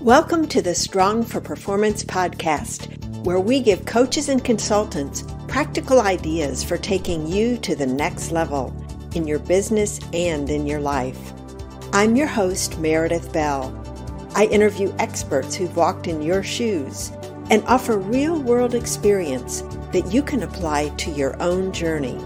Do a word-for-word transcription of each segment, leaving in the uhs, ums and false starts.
Welcome to the Strong for Performance podcast, where we give coaches and consultants practical ideas for taking you to the next level in your business and in your life. I'm your host, Meredith Bell. I interview experts who've walked in your shoes and offer real-world experience that you can apply to your own journey.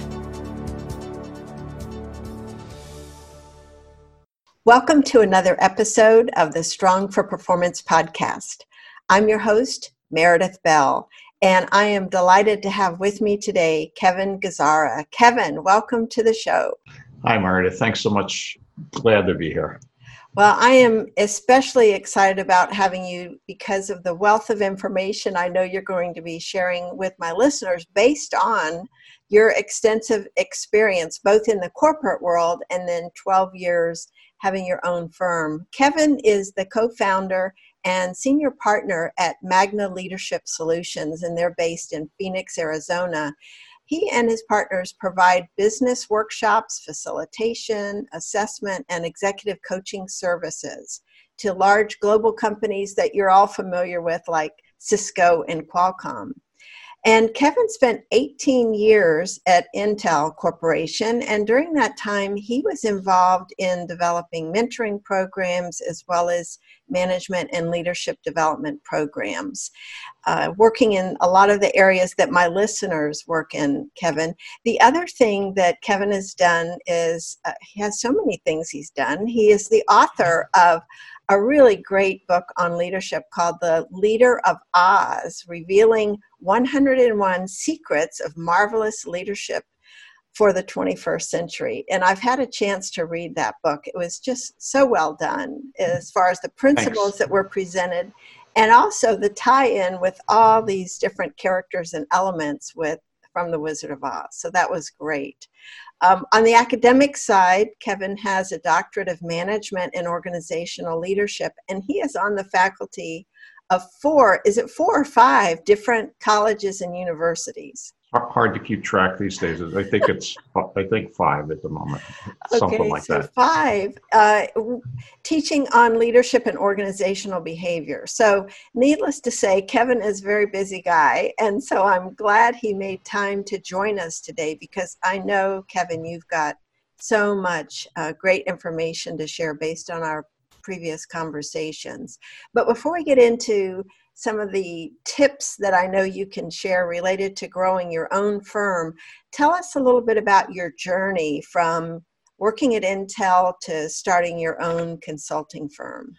Welcome to another episode of the Strong for Performance podcast. I'm your host, Meredith Bell, and I am delighted to have with me today Kevin Gazzara. Kevin, welcome to the show. Hi, Meredith. Thanks so much. Glad to be here. Well, I am especially excited about having you because of the wealth of information I know you're going to be sharing with my listeners based on your extensive experience, both in the corporate world and then twelve years having your own firm. Kevin is the co-founder and senior partner at Magna Leadership Solutions, and they're based in Phoenix, Arizona. He and his partners provide business workshops, facilitation, assessment, and executive coaching services to large global companies that you're all familiar with, like Cisco and Qualcomm. And Kevin spent eighteen years at Intel Corporation, and during that time, he was involved in developing mentoring programs as well as management and leadership development programs, uh, working in a lot of the areas that my listeners work in, Kevin. The other thing that Kevin has done is, uh, he has so many things he's done. He is the author of a really great book on leadership called The Leader of Oz, revealing one hundred and one secrets of marvelous leadership for the twenty-first century. And I've had a chance to read that book. It was just so well done as far as the principles Thanks. that were presented and also the tie-in with all these different characters and elements with from The Wizard of Oz. So that was great. Um, on the academic side, Kevin has a doctorate of management and organizational leadership, and he is on the faculty of four, is it four or five different colleges and universities? Hard to keep track these days. I think it's, I think five at the moment, something okay, like so that. five, uh, teaching on leadership and organizational behavior. So needless to say, Kevin is a very busy guy. And so I'm glad he made time to join us today because I know, Kevin, you've got so much uh, great information to share based on our previous conversations. But before we get into some of the tips that I know you can share related to growing your own firm, tell us a little bit about your journey from working at Intel to starting your own consulting firm.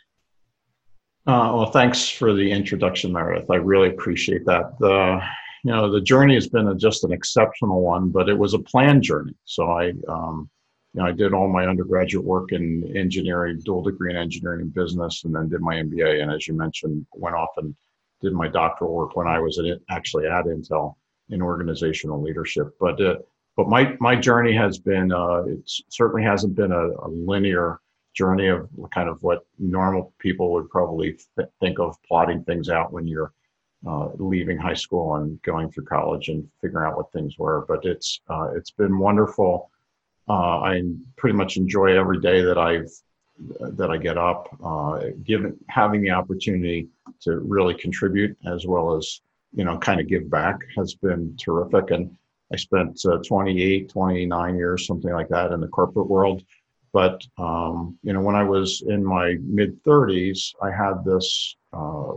Uh, well, thanks for the introduction, Meredith. I really appreciate that. The, you know, the journey has been a, just an exceptional one, but it was a planned journey. So I, um, you know, I did all my undergraduate work in engineering, dual degree in engineering and business, and then did my M B A. And as you mentioned, went off and did my doctoral work when I was at, actually at Intel in organizational leadership. But uh, but my my journey has been, uh, it certainly hasn't been a, a linear journey of kind of what normal people would probably th- think of plotting things out when you're uh, leaving high school and going through college and figuring out what things were. But it's uh, it's been wonderful. Uh, I pretty much enjoy every day that I've that I get up, uh, given having the opportunity to really contribute as well as, you know, kind of give back has been terrific. And I spent uh, twenty-eight, twenty-nine years, something like that in the corporate world. But, um, you know, when I was in my mid thirties, I had this uh,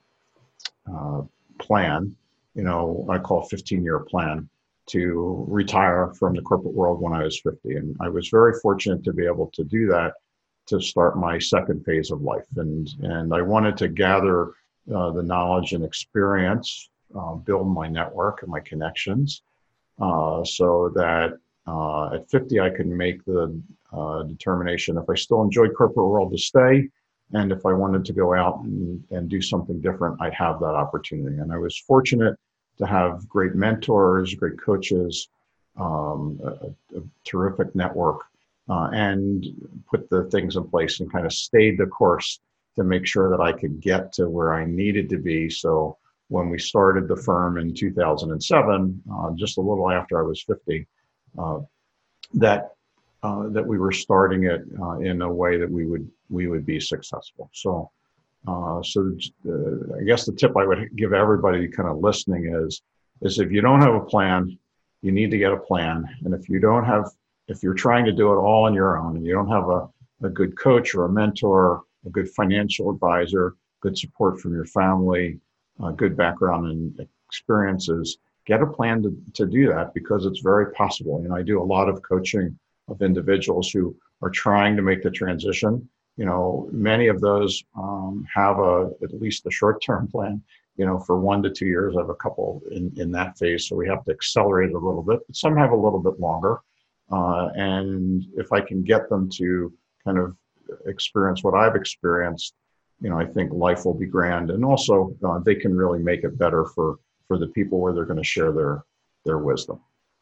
uh, plan, you know, I call fifteen year plan to retire from the corporate world when I was fifty. And I was very fortunate to be able to do that to start my second phase of life. And, and I wanted to gather uh, the knowledge and experience, uh, build my network and my connections uh, so that uh, at fifty, I can make the uh, determination if I still enjoyed corporate world to stay. And if I wanted to go out and, and do something different, I'd have that opportunity. And I was fortunate to have great mentors, great coaches, um, a, a terrific network, uh, and put the things in place and kind of stayed the course to make sure that I could get to where I needed to be. So when we started the firm in two thousand seven, uh, just a little after I was fifty, uh, that uh, that we were starting it uh, in a way that we would we would be successful. So Uh, so uh, I guess the tip I would give everybody kind of listening is, is if you don't have a plan, you need to get a plan. And if you don't have, if you're trying to do it all on your own and you don't have a, a good coach or a mentor, a good financial advisor, good support from your family, a good background and experiences, get a plan to, to do that, because it's very possible. And I do a lot of coaching of individuals who are trying to make the transition. You know, many of those um, have a at least a short-term plan, you know, for one to two years. I have a couple in, in that phase, so we have to accelerate it a little bit, but some have a little bit longer. Uh, and if I can get them to kind of experience what I've experienced, you know, I think life will be grand. And also uh, they can really make it better for, for the people where they're going to share their, their wisdom.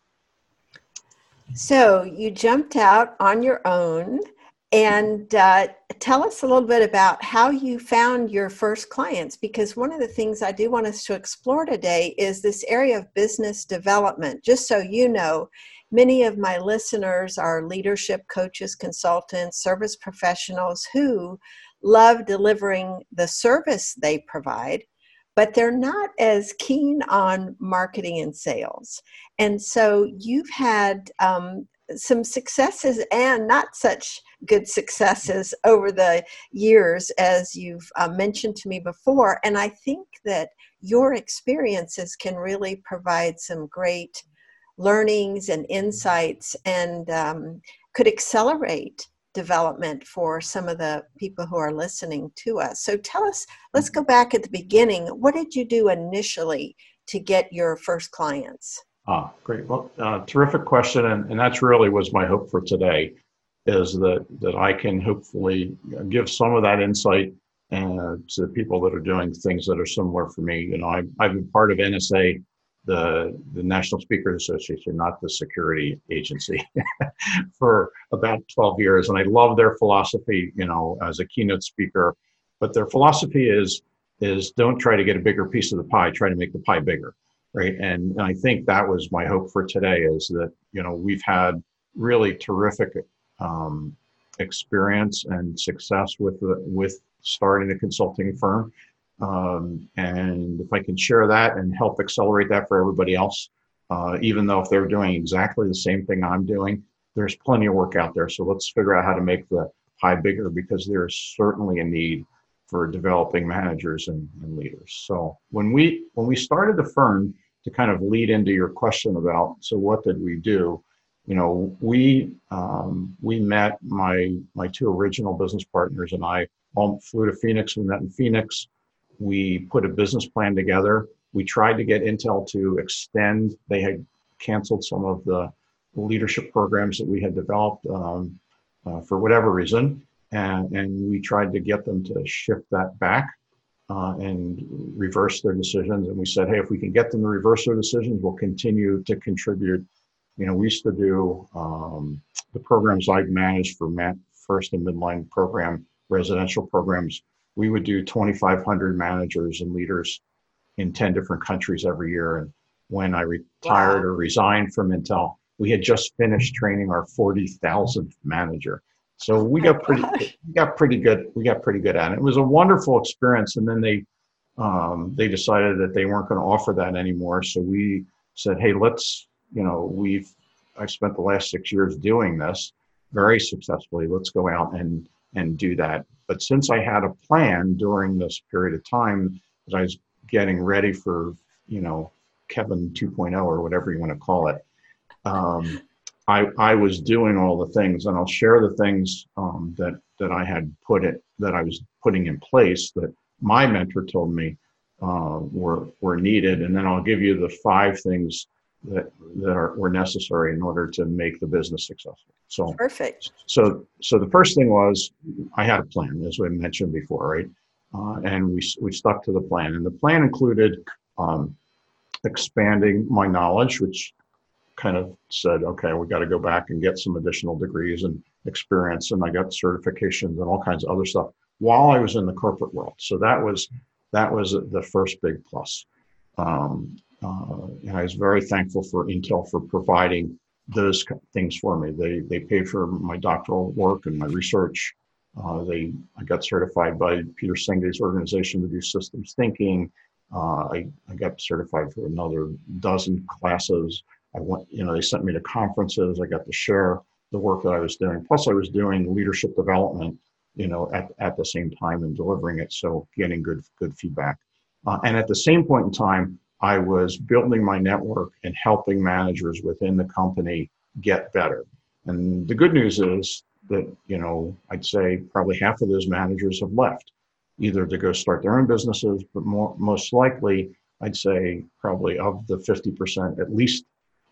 So you jumped out on your own, and uh, tell us a little bit about how you found your first clients, because one of the things I do want us to explore today is this area of business development. Just so you know, many of my listeners are leadership coaches, consultants, service professionals who love delivering the service they provide, but they're not as keen on marketing and sales. And so you've had um, some successes and not such good successes over the years, as you've uh, mentioned to me before. And I think that your experiences can really provide some great learnings and insights, and um, could accelerate development for some of the people who are listening to us. So tell us, let's go back at the beginning. What did you do initially to get your first clients? Ah, great. Well, uh, terrific question. And, and that's really was my hope for today, is that, that I can hopefully give some of that insight uh, to people that are doing things that are similar for me. You know, I, I've been part of N S A, the, the National Speakers Association, not the security agency, for about twelve years. And I love their philosophy, you know, as a keynote speaker. But their philosophy is, is don't try to get a bigger piece of the pie, try to make the pie bigger. Right. And, and I think that was my hope for today, is that, you know, we've had really terrific um, experience and success with the, with starting a consulting firm. Um, and if I can share that and help accelerate that for everybody else, uh, even though if they're doing exactly the same thing I'm doing, there's plenty of work out there. So let's figure out how to make the pie bigger, because there's certainly a need for developing managers and, and leaders. So when we when we started the firm, to kind of lead into your question about, so what did we do? You know, we um, we met, my my two original business partners and I all flew to Phoenix. We met in Phoenix. We put a business plan together. We tried to get Intel to extend. They had canceled some of the leadership programs that we had developed um, uh, for whatever reason. And, and we tried to get them to shift that back uh, and reverse their decisions. And we said, hey, if we can get them to reverse their decisions, we'll continue to contribute. You know, we used to do um, the programs I've managed for Matt, first and midline program, residential programs. We would do twenty-five hundred managers and leaders in ten different countries every year. And when I retired wow. or resigned from Intel, we had just finished training our forty thousandth manager. So we got pretty, we got pretty good. We got pretty good at it. It was a wonderful experience. And then they, um, they decided that they weren't going to offer that anymore. So we said, hey, let's, you know, we've, I spent the last six years doing this very successfully. Let's go out and, and do that. But since I had a plan during this period of time that I was getting ready for, you know, Kevin two point oh or whatever you want to call it, um, I, I was doing all the things, and I'll share the things um, that that I had put it that I was putting in place that my mentor told me uh, were were needed, and then I'll give you the five things that that are were necessary in order to make the business successful. So perfect. So so the first thing was I had a plan, as we mentioned before, right? Uh, and we we stuck to the plan, and the plan included um, expanding my knowledge, which kind of said, okay, we got to go back and get some additional degrees and experience. And I got certifications and all kinds of other stuff while I was in the corporate world. So that was, that was the first big plus. Um, uh, and I was very thankful for Intel for providing those things for me. They, they paid for my doctoral work and my research. Uh, they, I got certified by Peter Senge's organization to do systems thinking. Uh, I, I got certified for another dozen classes. I went, you know, they sent me to conferences. I got to share the work that I was doing. Plus, I was doing leadership development, you know, at, at the same time and delivering it. So getting good, good feedback. Uh, and at the same point in time, I was building my network and helping managers within the company get better. And the good news is that, you know, I'd say probably half of those managers have left, either to go start their own businesses, but more, most likely, I'd say probably of the fifty percent, at least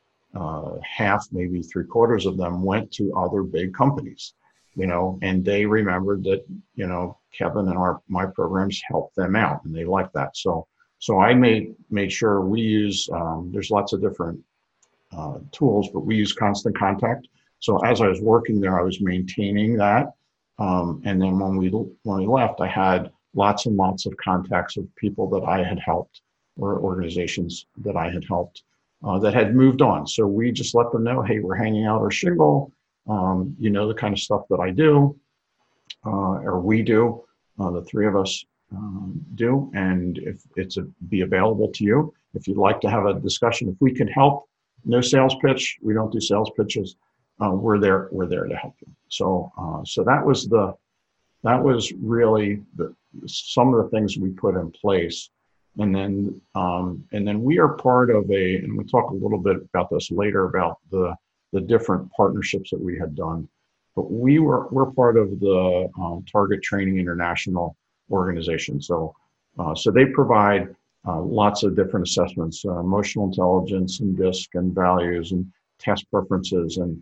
uh, half, maybe three quarters of them went to other big companies, you know, and they remembered that, you know, Kevin and our, my programs helped them out and they liked that. So, so I made, made sure we use, um, there's lots of different uh, tools, but we use Constant Contact. So as I was working there, I was maintaining that. Um, and then when we, when we left, I had lots and lots of contacts of people that I had helped or organizations that I had helped uh, that had moved on. So we just let them know, hey, we're hanging out our shingle. Um, you know, the kind of stuff that I do, uh, or we do, uh, the three of us um, do. And if it's a, be available to you, if you'd like to have a discussion, if we can help, no sales pitch, we don't do sales pitches. Uh, we're there, we're there to help you. So, uh, so that was the, that was really the, some of the things we put in place. And then, um, and then we are part of a, and we'll talk a little bit about this later about the, the different partnerships that we had done. But we were, we're part of the um, Target Training International organization. So, uh, so they provide uh, lots of different assessments, uh, emotional intelligence and DISC and values and task preferences and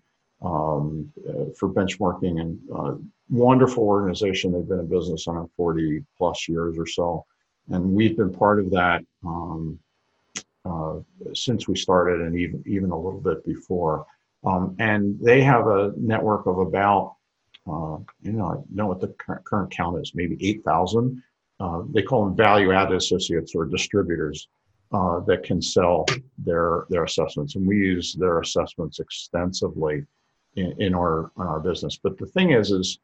um, uh, for benchmarking, and uh, wonderful organization. They've been in business on forty plus years or so. And we've been part of that um, uh, since we started, and even, even a little bit before. Um, and they have a network of about, uh, you know, I don't know what the current, current count is, maybe eight thousand. Uh, they call them value-added associates or distributors uh, that can sell their their assessments. And we use their assessments extensively in, in our in our business. But the thing is, is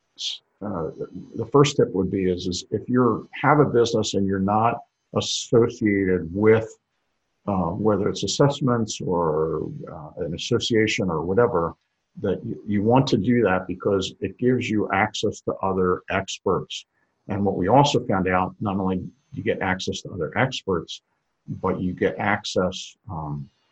uh, the first tip would be is, is if you have a business and you're not associated with Uh, whether it's assessments or uh, an association or whatever, that you, you want to do that because it gives you access to other experts. And what we also found out, not only do you get access to other experts, but you get access um,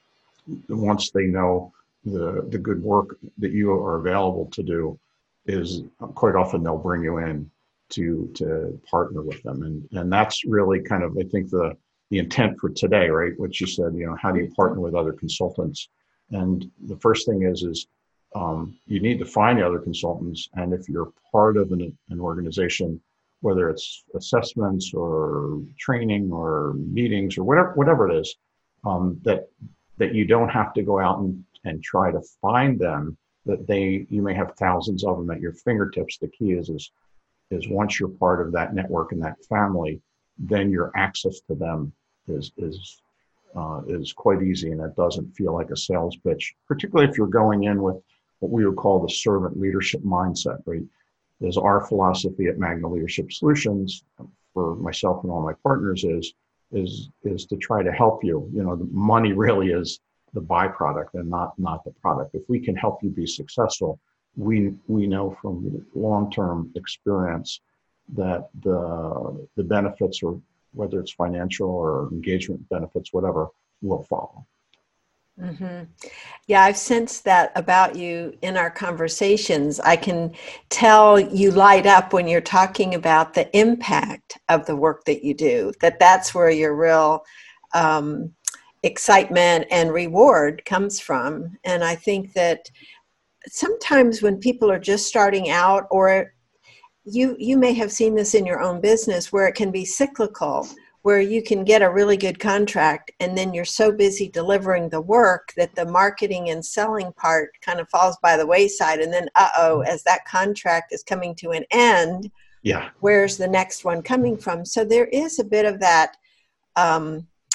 once they know the, the good work that you are available to do, is quite often they'll bring you in to, to partner with them. And, and that's really kind of, I think, the the intent for today, right? What you said, you know, how do you partner with other consultants? And the first thing is, is um, you need to find the other consultants. And if you're part of an, an organization, whether it's assessments or training or meetings or whatever, whatever it is, um, that that you don't have to go out and, and try to find them, that they, you may have thousands of them at your fingertips. The key is, is, is once you're part of that network and that family, then your access to them is is uh, is quite easy, and it doesn't feel like a sales pitch, particularly if you're going in with what we would call the servant leadership mindset, right? Is our philosophy at Magna Leadership Solutions for myself and all my partners is is is to try to help you. You know, the money really is the byproduct and not not the product. If we can help you be successful, we we know from long-term experience that the the benefits, or whether it's financial or engagement benefits, whatever, will follow. Mm-hmm. Yeah, I've sensed that about you in our conversations. I can tell you light up when you're talking about the impact of the work that you do, that that's where your real um, excitement and reward comes from. And I think that sometimes when people are just starting out, or You you may have seen this in your own business, where it can be cyclical, where you can get a really good contract and then you're so busy delivering the work that the marketing and selling part kind of falls by the wayside. And then, uh-oh, as that contract is coming to an end, Yeah. where's the next one coming from? So there is a bit of that, um,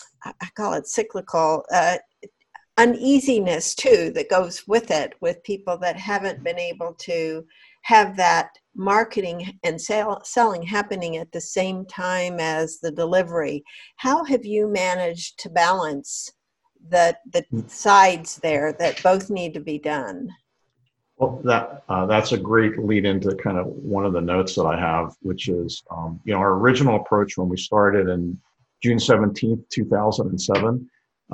I call it cyclical, uh, uneasiness too, that goes with it, with people that haven't been able to have that marketing and sale, selling happening at the same time as the delivery. How have you managed to balance the, the sides there that both need to be done? Well, that uh, that's a great lead into kind of one of the notes that I have, which is, um, you know, our original approach when we started in June seventeenth, two thousand seven,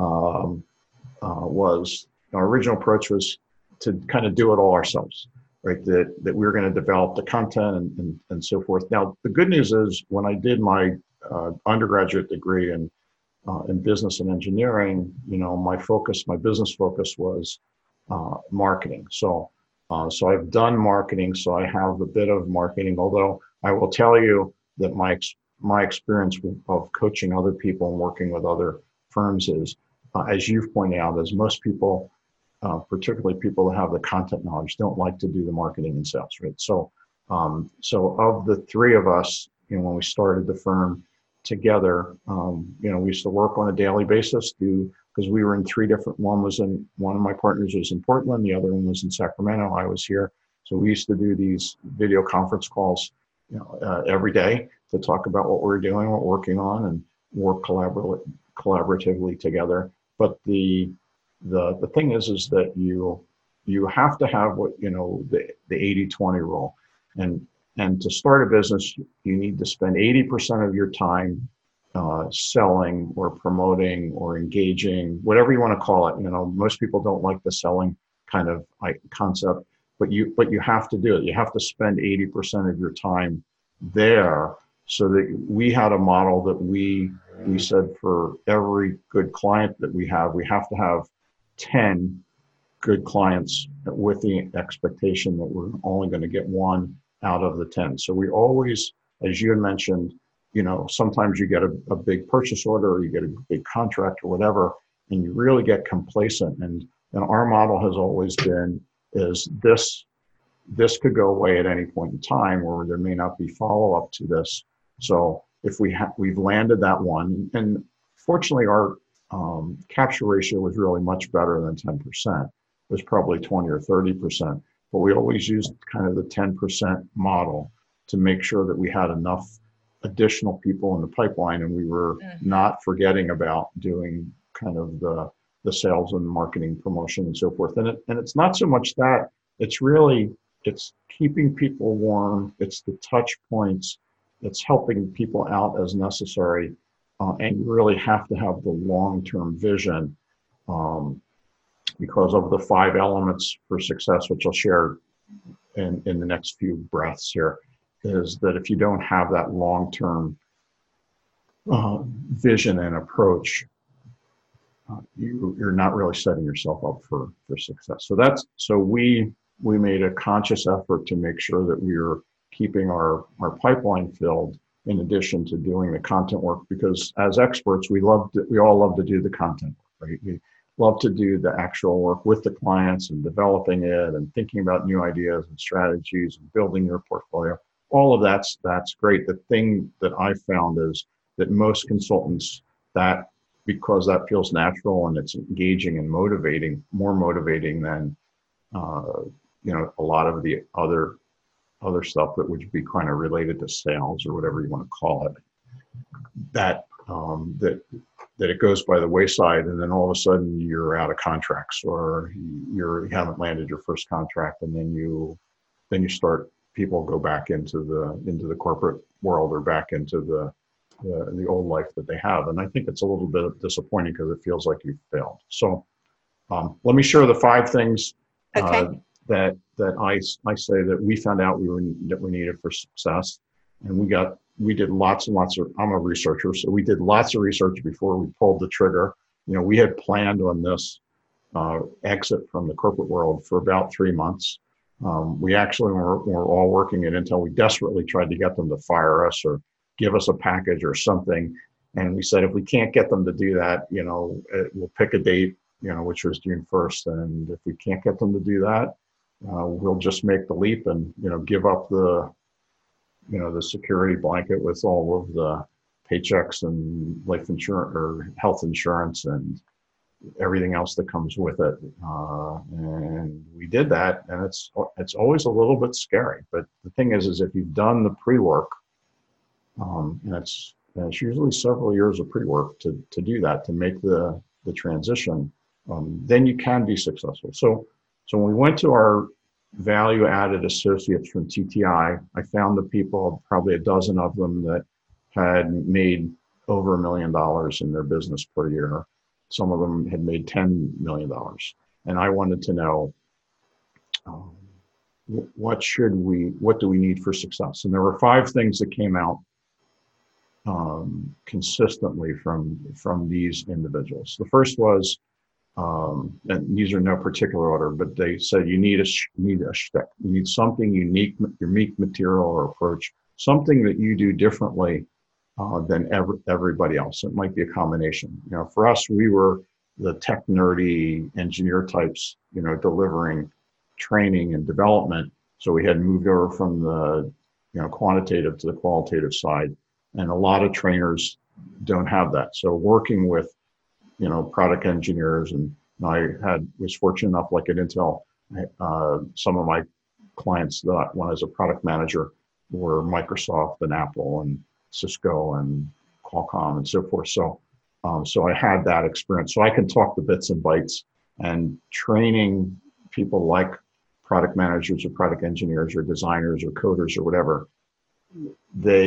um, uh, was, our original approach was to kind of do it all ourselves, right? That, that we were going to develop the content and, and, and so forth. Now, the good news is when I did my uh, undergraduate degree in, uh, in business and engineering, you know, my focus, my business focus was uh, marketing. So Uh, so I've done marketing, so I have a bit of marketing, although I will tell you that my, my experience of coaching other people and working with other firms is, uh, as you've pointed out, is most people, uh, particularly people that have the content knowledge, don't like to do the marketing and sales, right? So, um, so of the three of us, you know, when we started the firm together, um, you know, we used to work on a daily basis, do because we were in three different, one was in, one of my partners was in Portland, the other one was in Sacramento, I was here. So we used to do these video conference calls, you know, uh, every day to talk about what we're doing, what we're working on, and work collabor- collaboratively together. But the, the, the thing is, is that you, you have to have what, you know, the, the eighty twenty rule. And, and to start a business, you need to spend eighty percent of your time Uh, selling or promoting or engaging, whatever you want to call it. You know, most people don't like the selling kind of like concept, but you but you have to do it. You have to spend eighty percent of your time there. So that we had a model that we we said for every good client that we have, we have to have ten good clients with the expectation that we're only going to get one out of the ten. So we always, as you had mentioned, you know, sometimes you get a, a big purchase order or you get a big contract or whatever, and you really get complacent. And, and our model has always been is this, this could go away at any point in time, or there may not be follow-up to this. So if we have, we've landed that one, and fortunately our um, capture ratio was really much better than ten percent. It was probably twenty or thirty percent, but we always used kind of the ten percent model to make sure that we had enough additional people in the pipeline, and we were mm-hmm. not forgetting about doing kind of the the sales and marketing promotion and so forth. And it and it's not so much that, it's really, it's keeping people warm, it's the touch points, it's helping people out as necessary, uh, and you really have to have the long-term vision, um, because of the five elements for success, which I'll share in, in the next few breaths here, is that if you don't have that long-term uh, vision and approach, uh, you, you're not really setting yourself up for, for success. So that's, so we, we made a conscious effort to make sure that we were keeping our, our pipeline filled in addition to doing the content work, because as experts, we love to, we all love to do the content work, right? We love to do the actual work with the clients and developing it and thinking about new ideas and strategies and building your portfolio. All of that's, that's great. The thing that I found is that most consultants, that because that feels natural and it's engaging and motivating, more motivating than, uh, you know, a lot of the other, other stuff that would be kind of related to sales or whatever you want to call it, that, um, that, that it goes by the wayside, and then all of a sudden you're out of contracts, or you're, you haven't landed your first contract, and then you, then you start, people go back into the into the corporate world or back into the, the the old life that they have, and I think it's a little bit disappointing because it feels like you've failed. So um, let me share the five things okay. uh, that that I I say that we found out we were that we needed for success, and we got we did lots and lots of. I'm a researcher, so we did lots of research before we pulled the trigger. You know, we had planned on this uh, exit from the corporate world for about three months. Um, we actually were, were all working at Intel. We desperately tried to get them to fire us or give us a package or something. And we said, if we can't get them to do that, you know, it, we'll pick a date, you know, which was June first. And if we can't get them to do that, uh, we'll just make the leap and, you know, give up the, you know, the security blanket with all of the paychecks and life insurance or health insurance and everything else that comes with it. Uh, and we did that, and it's it's always a little bit scary. But the thing is, is if you've done the pre-work, um, and it's, and it's usually several years of pre-work to to do that, to make the the transition, um, then you can be successful. So so when we went to our value-added associates from T T I, I found the people, probably a dozen of them, that had made over a million dollars in their business per year. Some of them had made ten million dollars. And I wanted to know, um, what should we, what do we need for success? And there were five things that came out um, consistently from, from these individuals. The first was, um, and these are no particular order, but they said you need a, you need a shtick. You need something unique, unique material or approach, something that you do differently Uh, than ever, everybody else. It might be a combination. You know, for us, we were the tech nerdy engineer types, you know, delivering training and development. So we had moved over from the, you know, quantitative to the qualitative side. And a lot of trainers don't have that. So working with, you know, product engineers, and I had, was fortunate enough, like at Intel, uh, some of my clients that when I was a product manager were Microsoft and Apple and Cisco and Qualcomm and so forth. So, um, so I had that experience. So I can talk the bits and bytes, and training people like product managers or product engineers or designers or coders or whatever. They,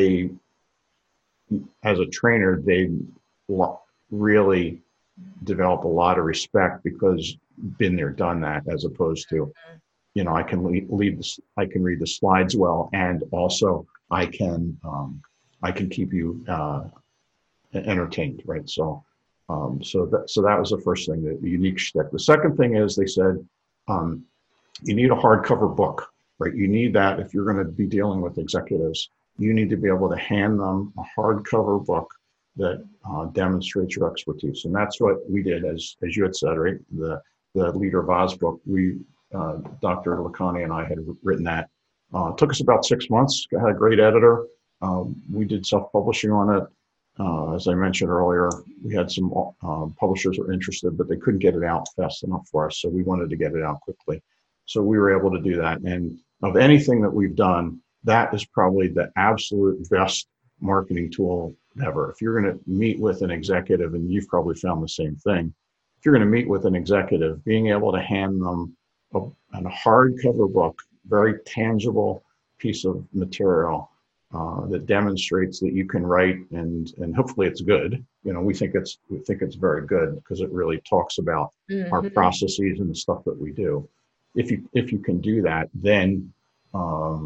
as a trainer, they really develop a lot of respect because been there, done that, as opposed to, you know, I can lead, lead this, I can read the slides well, and also I can, um, I can keep you uh, entertained, right? So, um, so that so that was the first thing, the, the unique shtick. The second thing is they said um, you need a hardcover book, right? You need that if you're going to be dealing with executives. You need to be able to hand them a hardcover book that uh, demonstrates your expertise, and that's what we did, as as you had said, right? The the Leader of Oz book. We uh, Doctor Lakhani and I had written that. Uh, it took us about six months. Had a great editor. Um, we did self-publishing on it. Uh, as I mentioned earlier, we had some uh, publishers who were interested, but they couldn't get it out fast enough for us. So we wanted to get it out quickly. So we were able to do that. And of anything that we've done, that is probably the absolute best marketing tool ever. If you're going to meet with an executive, and you've probably found the same thing, if you're going to meet with an executive, being able to hand them a, a hardcover book, very tangible piece of material, Uh, that demonstrates that you can write, and and hopefully it's good. You know, we think it's we think it's very good because it really talks about mm-hmm. our processes and the stuff that we do. If you if you can do that, then um,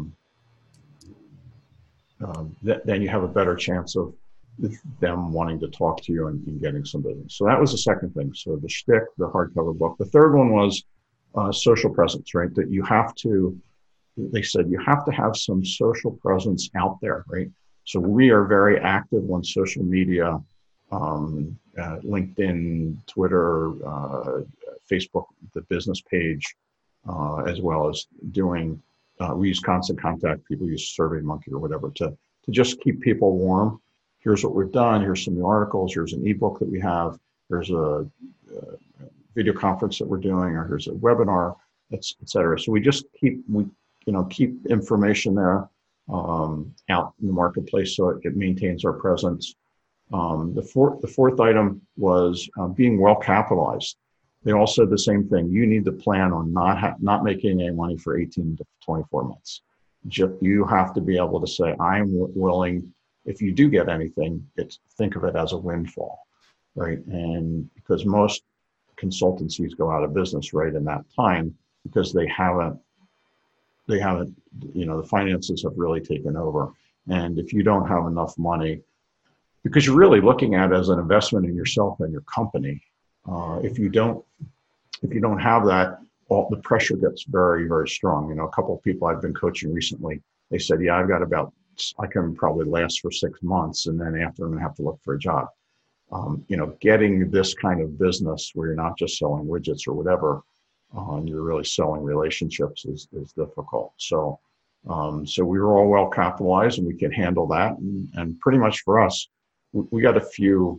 uh, th then you have a better chance of them wanting to talk to you and, and getting some business. So that was the second thing. So the shtick, the hardcover book. The third one was uh, social presence, right? That you have to. They said you have to have some social presence out there, right? So we are very active on social media, um, uh, LinkedIn, Twitter, uh, Facebook, the business page, uh, as well as doing, uh, we use Constant Contact, people use SurveyMonkey or whatever to, to just keep people warm. Here's what we've done, here's some new articles, here's an ebook that we have, here's a, a video conference that we're doing, or here's a webinar, et cetera. So we just keep, we you know, keep information there um, out in the marketplace so it, it maintains our presence. Um, the fourth, the fourth item was uh, being well capitalized. They all said the same thing. You need to plan on not ha not making any money for eighteen to twenty-four months. Just, you have to be able to say, I'm willing. If you do get anything, it's, think of it as a windfall, right? And because most consultancies go out of business right in that time because they haven't. They haven't, you know, the finances have really taken over. And if you don't have enough money, because you're really looking at it as an investment in yourself and your company, uh, if you don't, if you don't have that, all the pressure gets very, very strong. You know, a couple of people I've been coaching recently, they said, yeah, I've got about, I can probably last for six months. And then after I'm gonna have to look for a job. Um, you know, getting this kind of business where you're not just selling widgets or whatever, Uh, and you're really selling relationships is, is difficult. So, um, so we were all well capitalized and we could handle that. And, and pretty much for us, we, we got a few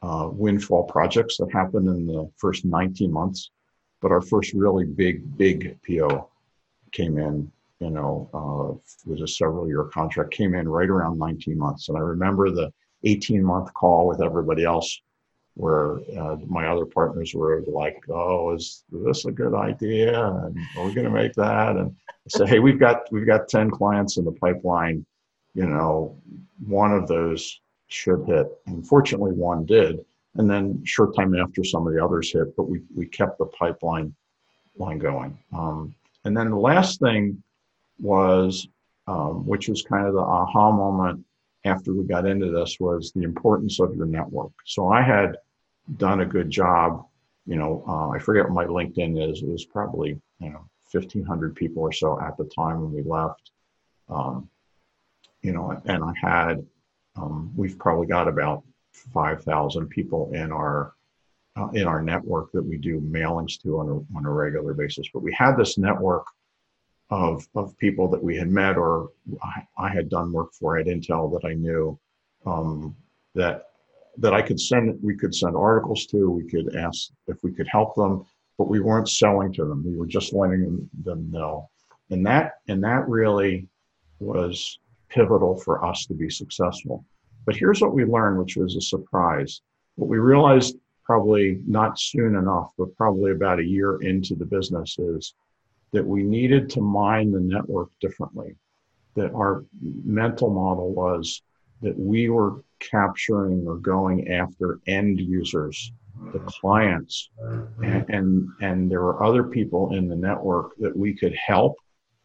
uh, windfall projects that happened in the first nineteen months, but our first really big, big P O came in, you know, uh, it was a several year contract, came in right around nineteen months. And I remember the eighteen month call with everybody else where uh, my other partners were like, oh, is this a good idea? And are we going to make that? And I said, hey, we've got, we've got ten clients in the pipeline. You know, one of those should hit. And fortunately, one did. And then short time after, some of the others hit, but we, we kept the pipeline line going. Um, and then the last thing was, um, which was kind of the aha moment after we got into this, was the importance of your network. So I had done a good job, you know, uh, I forget what my LinkedIn is. It was probably, you know, fifteen hundred people or so at the time when we left. Um, you know, and I had, um, we've probably got about five thousand people in our, uh, in our network that we do mailings to on a, on a regular basis. But we had this network of, of people that we had met or I, I had done work for at Intel that I knew, um, that, that I could send, we could send articles to, we could ask if we could help them, but we weren't selling to them. We were just letting them know. And that, and that really was pivotal for us to be successful. But here's what we learned, which was a surprise. What we realized probably not soon enough, but probably about a year into the business, is that we needed to mine the network differently. That our mental model was that we were capturing or going after end users, the clients, and, and, and there were other people in the network that we could help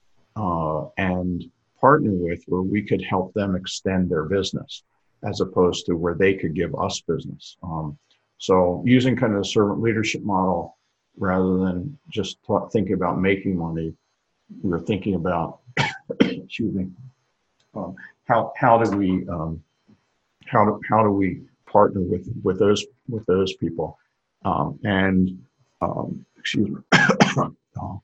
uh, and partner with, where we could help them extend their business, as opposed to where they could give us business. Um, so using kind of a servant leadership model, rather than just t- thinking about making money, we were thinking about, excuse me, um, how how do we um, how do how do we partner with with those with those people, um, and um, excuse me, uh,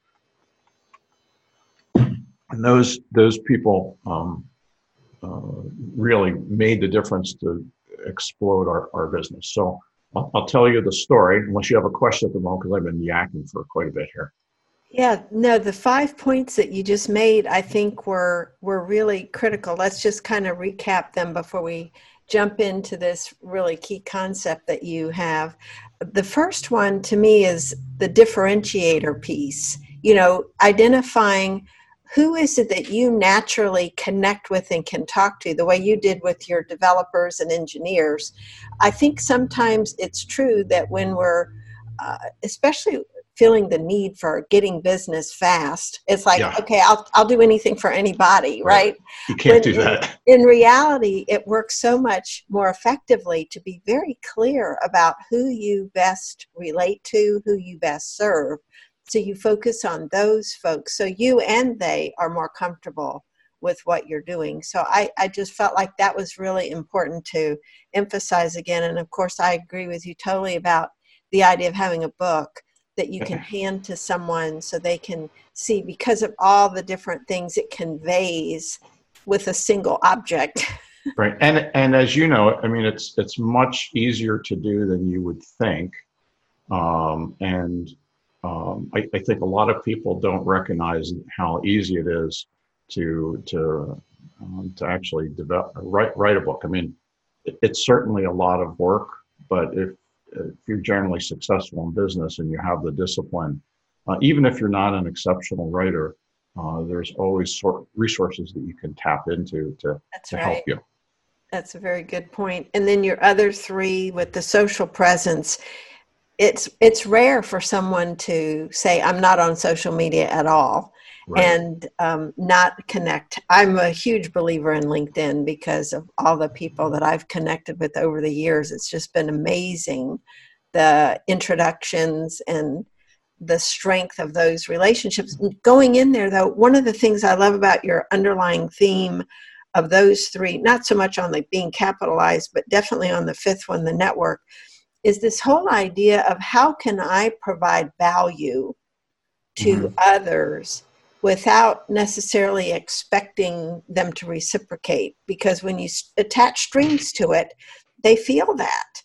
and those those people um, uh, really made the difference to explode our, our business. So I'll, I'll tell you the story, unless you have a question at the moment, because I've been yakking for quite a bit here. Yeah, no, the five points that you just made, I think were were really critical. Let's just kind of recap them before we jump into this really key concept that you have. The first one to me is the differentiator piece, you know, identifying who is it that you naturally connect with and can talk to, the way you did with your developers and engineers. I think sometimes it's true that when we're, uh, especially feeling the need for getting business fast, it's like, Yeah. okay, I'll I'll do anything for anybody, right? right? You can't When do that. In, in reality, it works so much more effectively to be very clear about who you best relate to, who you best serve. So you focus on those folks, so you and they are more comfortable with what you're doing. So I, I just felt like that was really important to emphasize again. And of course, I agree with you totally about the idea of having a book that you can hand to someone so they can see, because of all the different things it conveys with a single object. Right. And and as you know, I mean, it's it's much easier to do than you would think. Um, and um, I, I think a lot of people don't recognize how easy it is to to um, to actually develop write write a book. I mean, it, it's certainly a lot of work, but if if you're generally successful in business and you have the discipline, uh, even if you're not an exceptional writer, uh, there's always sort of resources that you can tap into to, That's to right. help you. That's a very good point. And then your other three with the social presence, it's it's rare for someone to say, I'm not on social media at all. Right. And um, not connect. I'm a huge believer in LinkedIn because of all the people that I've connected with over the years. It's just been amazing, the introductions and the strength of those relationships. Going in there, though, one of the things I love about your underlying theme of those three, not so much on the being capitalized, but definitely on the fifth one, the network, is this whole idea of how can I provide value to mm-hmm. others without necessarily expecting them to reciprocate, because when you attach strings to it, they feel that.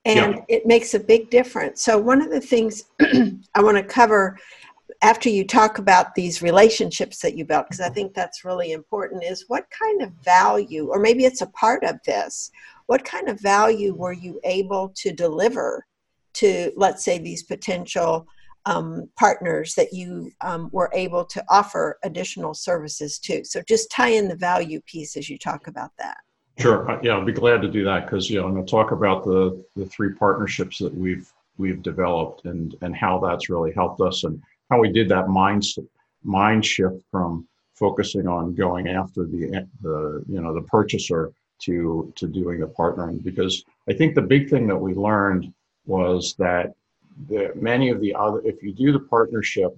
And Yeah. it makes a big difference. So one of the things I want to cover after you talk about these relationships that you built, because I think that's really important, is what kind of value, or maybe it's a part of this, what kind of value were you able to deliver to, let's say, these potential um, partners that you um, were able to offer additional services to? So just tie in the value piece as you talk about that. Sure. Uh, Yeah, I'll be glad to do that because, you know, I'm going to talk about the, the three partnerships that we've we've developed and and how that's really helped us and how we did that mind mind shift from focusing on going after the the you know the purchaser to to doing the partnering. Because I think the big thing that we learned was that the, many of the other, if you do the partnership,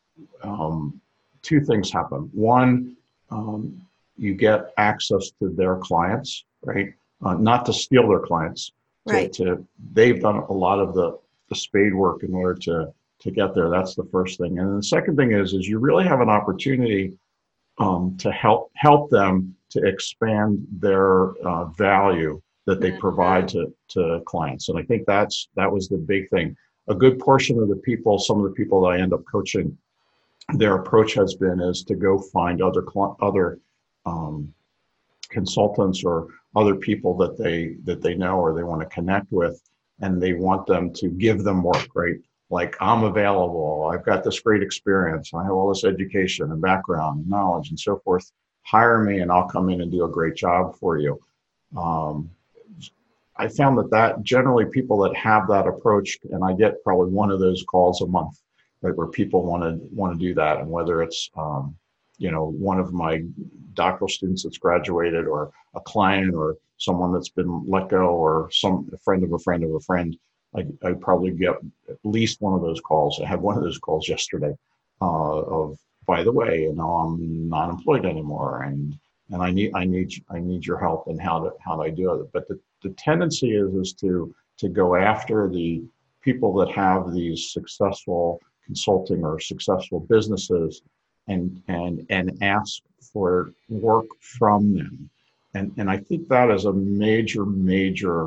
um, two things happen. One, um, you get access to their clients, right? Uh, not to steal their clients. To, Right. to they've done a lot of the, the spade work in order to to get there. That's the first thing. And the second thing is is you really have an opportunity um, to help help them to expand their uh, value that they provide to to clients. And I think that's that was the big thing. A good portion of the people, some of the people that I end up coaching, their approach has been is to go find other other um, consultants or other people that they that they know or they want to connect with, and they want them to give them work, right? Like, I'm available, I've got this great experience, I have all this education and background and knowledge and so forth. Hire me and I'll come in and do a great job for you. Um, I found that that generally people that have that approach, and I get probably one of those calls a month, right, where people want to want to do that, and whether it's um, you know one of my doctoral students that's graduated, or a client, or someone that's been let go, or some a friend of a friend of a friend, I, I probably get at least one of those calls. I had one of those calls yesterday uh, of, by the way, you know, I'm not employed anymore, and and I need I need I need your help in how to how do I do it. But the, the tendency is is to to go after the people that have these successful consulting or successful businesses, and and and ask for work from them. And and I think that is a major major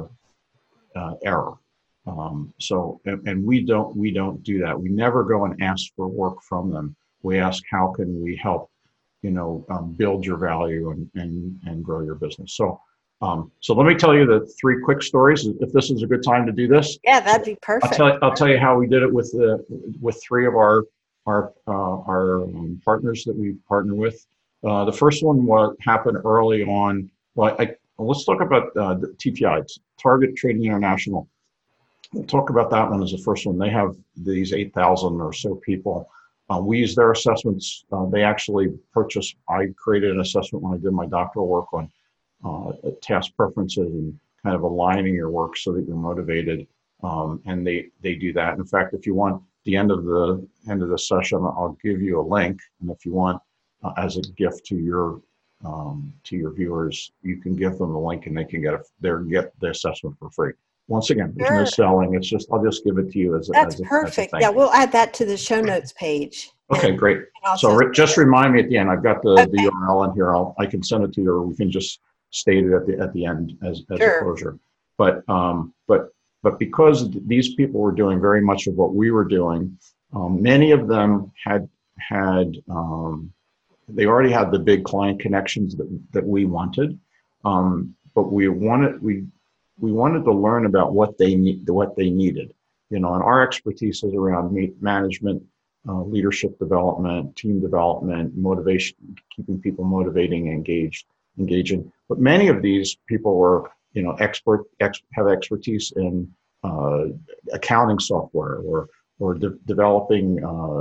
uh, error. Um, so and, and we don't we don't do that. We never go and ask for work from them. We ask, how can we help, you know, um, build your value and, and, and grow your business. So, um, so let me tell you the three quick stories, if this is a good time to do this. Yeah, that'd be perfect. I'll tell, I'll tell you how we did it with the, with three of our, our, uh, our um, partners that we partner with. Uh, the first one was happened early on. Well, I, let's talk about uh, the T T I, Target Trading International. We'll talk about that one as the first one. They have these eight thousand or so people. Uh, we use their assessments. Uh, they actually purchased, I created an assessment when I did my doctoral work on uh, task preferences and kind of aligning your work so that you're motivated. Um, and they, they do that. In fact, if you want the end of the end of the session, I'll give you a link. And if you want, uh, as a gift to your um, to your viewers, you can give them the link and they can get a, their get the assessment for free. Once again, there's Sure. no selling. It's just, I'll just give it to you as a, That's as a, perfect. as a Yeah, we'll add that to the show notes page. Okay, and, great. and also, So re- just remind me at the end. I've got the, okay. the U R L in here. I'll, I can send it to you, or we can just state it at the at the end as, as Sure. a closure. But um, but but because these people were doing very much of what we were doing, um, many of them had had um, they already had the big client connections that that we wanted, um, but we wanted we we wanted to learn about what they need what they needed. You know, and our expertise is around management, uh, leadership development, team development, motivation, keeping people motivating, engaged, engaging. But many of these people were, you know, expert, ex, have expertise in uh, accounting software, or or de developing uh,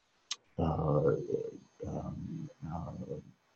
uh, um, uh,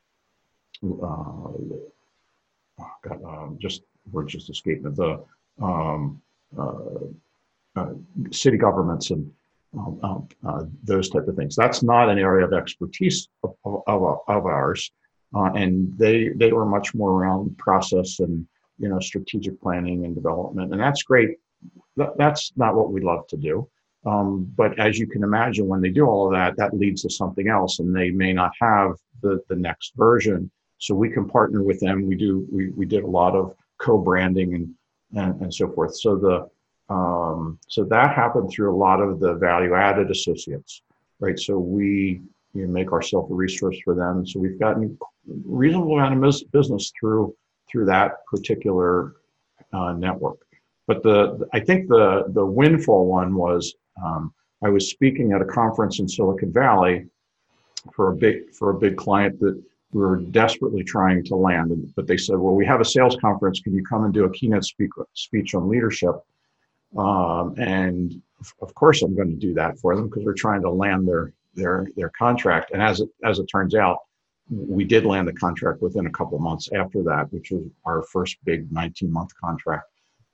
uh, oh God, um, just words just escaped me. The um, uh, uh, city governments and um, um, uh, those type of things. That's not an area of expertise of, of, of ours, uh, and they they were much more around process and, you know, strategic planning and development, and that's great. That, that's not what we love to do. Um, but as you can imagine, when they do all of that, that leads to something else, and they may not have the the next version. So we can partner with them. We do. We we did a lot of co-branding and and, and so forth. So the Um, so that happened through a lot of the value-added associates, right? So we you know, make ourselves a resource for them. So we've gotten reasonable amount of business through through that particular uh, network. But the I think the the windfall one was um, I was speaking at a conference in Silicon Valley for a big for a big client that we were desperately trying to land. But they said, well, we have a sales conference. Can you come and do a keynote speak, speech on leadership? Um, and of course, I'm going to do that for them because we're trying to land their their their contract. And as it as it turns out, we did land the contract within a couple of months after that, which was our first big nineteen month contract.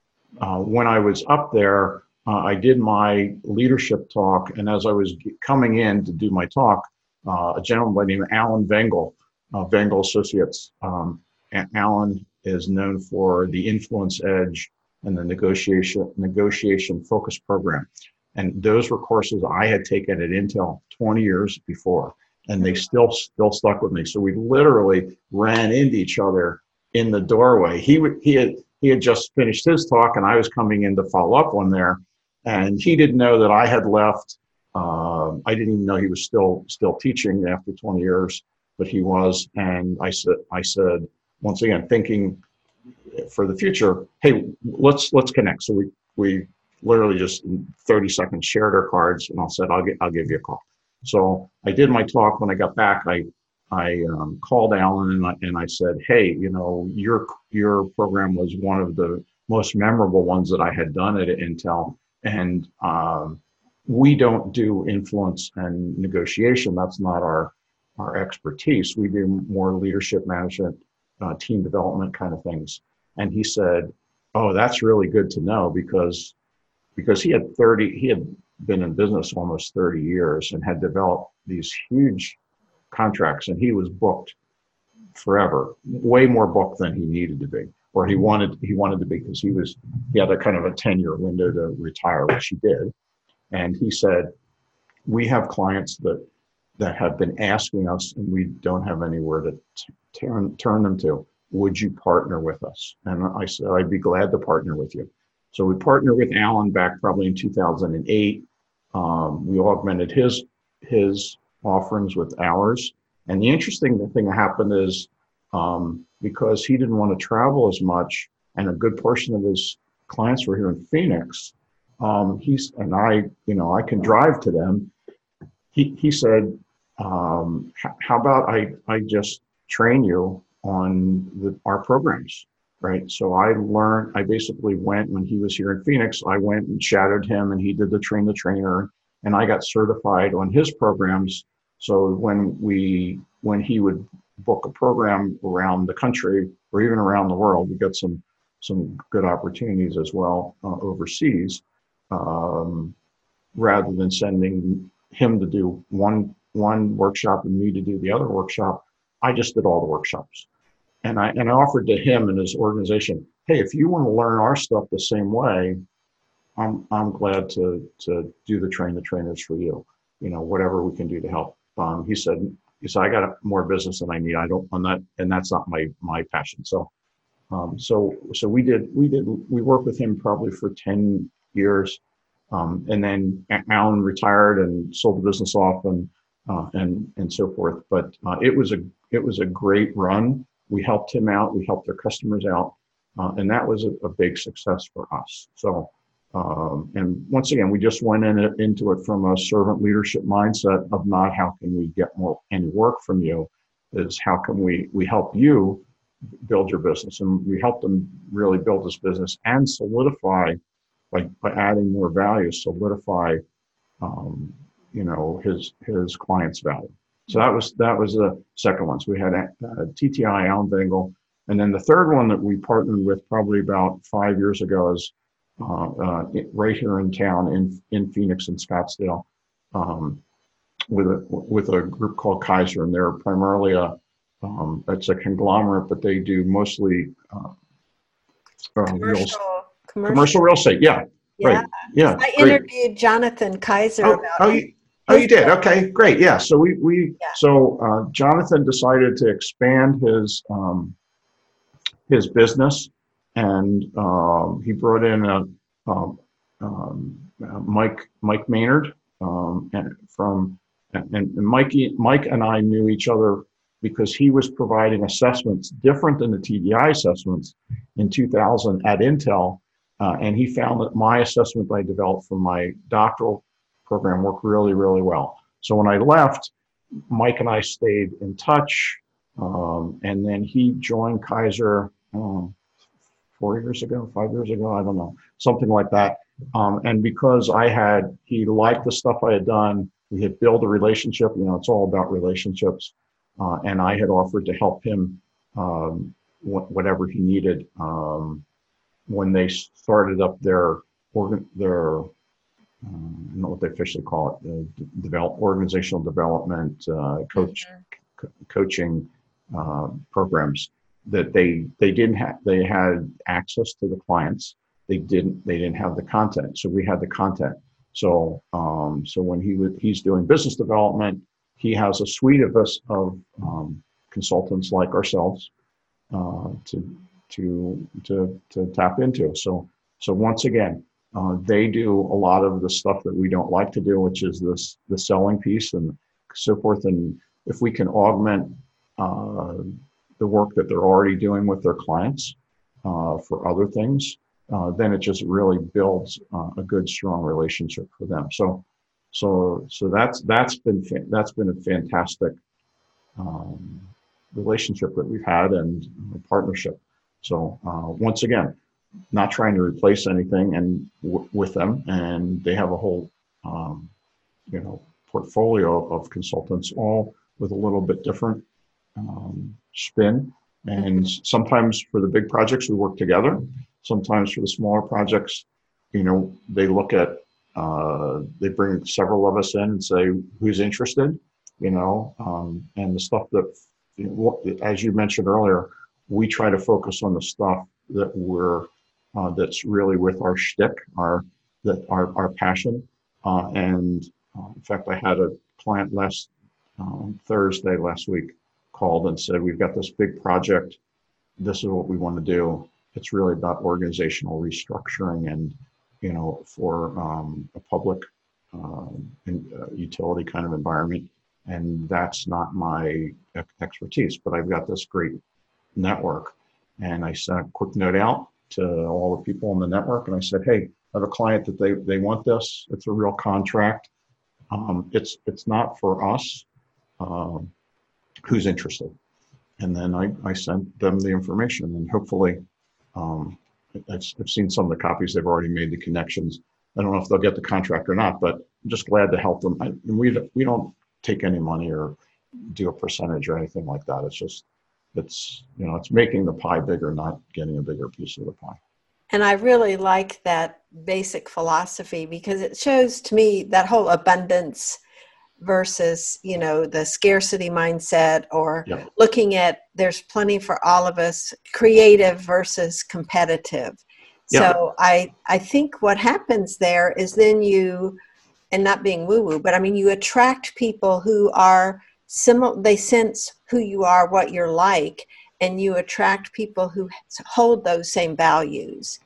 Uh, when I was up there, uh, I did my leadership talk, and as I was coming in to do my talk, uh, a gentleman by the name of Alan Vengel, uh, Vengel Associates. Um, Alan is known for the Influence Edge and the negotiation negotiation focus program. And those were courses I had taken at Intel twenty years before, and they still still stuck with me. So we literally ran into each other in the doorway. He he had he had just finished his talk, and I was coming in to follow up on there, and he didn't know that I had left. Uh, I didn't even know he was still still teaching after twenty years, but he was. And I said I said once again, thinking for the future, hey, let's let's connect. So we we literally just in thirty seconds shared our cards, and I said I'll get I'll give you a call. So I did my talk. When I got back, I I um, called Alan and I, and I said, hey, you know, your your program was one of the most memorable ones that I had done at Intel, and um, we don't do influence and negotiation. That's not our our expertise. We do more leadership management, uh, team development kind of things. And he said, oh, that's really good to know, because because he had thirty, he had been in business almost thirty years and had developed these huge contracts, and he was booked forever, way more booked than he needed to be, or he wanted he wanted to be, because he was he had a kind of a ten year window to retire, which he did. And he said, we have clients that that have been asking us, and we don't have anywhere to t- turn turn them to. Would you partner with us? And I said, I'd be glad to partner with you. So we partnered with Alan back probably in two thousand eight. Um, we augmented his his offerings with ours. And the interesting thing that happened is um, because he didn't want to travel as much, and a good portion of his clients were here in Phoenix, um, he's and I, you know, I can drive to them. He he said, um, how about I I just train you on the, our programs, right? So I learned, I basically went, when he was here in Phoenix, I went and shadowed him, and he did the train the trainer, and I got certified on his programs. So when we, when he would book a program around the country or even around the world, we got some, some good opportunities as well uh, overseas, um, rather than sending him to do one, one workshop and me to do the other workshop. I just did all the workshops. And I and I offered to him and his organization, hey, if you want to learn our stuff the same way, I'm I'm glad to to do the train the trainers for you. You know, whatever we can do to help. Um, he said, he said, I got more business than I need. I don't, I'm not, and that's not my my passion. So um, so so we did we did we worked with him probably for ten years. Um, and then Alan retired and sold the business off, and uh, and and so forth. But uh, it was a it was a great run. We helped him out. We helped their customers out, uh, and that was a, a big success for us. So, um, and once again, we just went in it, into it from a servant leadership mindset of not how can we get more any work from you, is how can we we help you build your business, and we helped them really build this business and solidify. By, by adding more value, solidify, um, you know, his his client's value. So that was that was the second one. So we had uh, T T I, Alan Vengel, and then the third one that we partnered with probably about five years ago is uh, uh, right here in town in in Phoenix and Scottsdale, um, with a with a group called Kaiser, and they're primarily a um, it's a conglomerate, but they do mostly uh, uh, real estate. Commercial. Commercial real estate, yeah, Yeah. right, yeah. I great. interviewed Jonathan Kaiser Oh, about oh, it. you, oh, you did. Okay, great. Yeah. So we we Yeah. so uh, Jonathan decided to expand his um, his business, and um, he brought in a um, um, uh, Mike Mike Maynard, um, and from and, and Mikey Mike and I knew each other because he was providing assessments different than the T D I assessments in two thousand at Intel, uh, and he found that my assessment I developed for my doctoral program worked really really well. So when I left, Mike and I stayed in touch, um, and then he joined Kaiser um, four years ago, five years ago, I don't know, something like that. Um, and because I had, he liked the stuff I had done, we had built a relationship. You know, it's all about relationships, uh, and I had offered to help him um, wh- whatever he needed um, when they started up their organ, their um, I don't know what they officially call it, uh, develop, organizational development, uh, coach, Mhm. co- coaching uh, programs that they they didn't have. They had access to the clients. They didn't. They didn't have the content. So we had the content. So um, so when he was he's doing business development, he has a suite of us of um, consultants like ourselves uh, to to to to tap into. So so once again, uh, they do a lot of the stuff that we don't like to do, which is this the selling piece and so forth. And if we can augment uh, the work that they're already doing with their clients uh, for other things, uh, then it just really builds uh, a good, strong relationship for them. So so so that's that's been that's been a fantastic um, relationship that we've had and a partnership. So uh, once again, not trying to replace anything and w- with them, and they have a whole um, you know portfolio of consultants, all with a little bit different um, spin. And sometimes for the big projects we work together. Sometimes for the smaller projects, you know, they look at uh, they bring several of us in and say who's interested, you know, um, and the stuff that, you know, as you mentioned earlier, we try to focus on the stuff that we're uh, that's really with our shtick, our that our our passion, uh, and uh, in fact, I had a client last um, Thursday last week called and said, we've got this big project. This is what we want to do. It's really about organizational restructuring and, you know, for um, a public um, in, uh, utility kind of environment. And that's not my expertise, but I've got this great network. And I sent a quick note out to all the people in the network. And I said, hey, I have a client that they, they want this. It's a real contract. Um, it's, it's not for us. Um, who's interested? And then I, I sent them the information, and hopefully um, I've, I've seen some of the copies. They've already made the connections. I don't know if they'll get the contract or not, but I'm just glad to help them. I, and we, we don't take any money or do a percentage or anything like that. It's just, it's, you know, it's making the pie bigger, not getting a bigger piece of the pie. And I really like that basic philosophy because it shows to me that whole abundance versus, you know, the scarcity mindset or Yeah. looking at there's plenty for all of us, creative versus competitive. Yeah. So I I think what happens there is then you, and not being woo-woo, but I mean, you attract people who are similar, they sense who you are, what you're like, and you attract people who hold those same values.